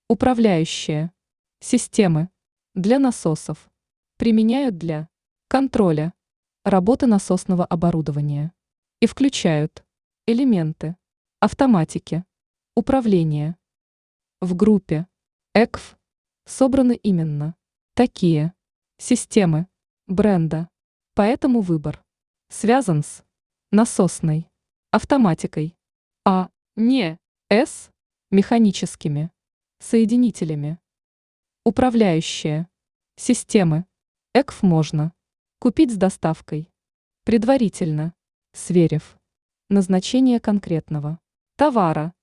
Управляющие системы для насосов применяют для контроля работы насосного оборудования и включают элементы автоматики, управления. В группе ЭКФ собраны именно такие системы бренда, поэтому выбор связан с насосной автоматикой, а не с механическими соединителями. Управляющие системы ЭКФ можно купить с доставкой, предварительно сверив назначение конкретного товара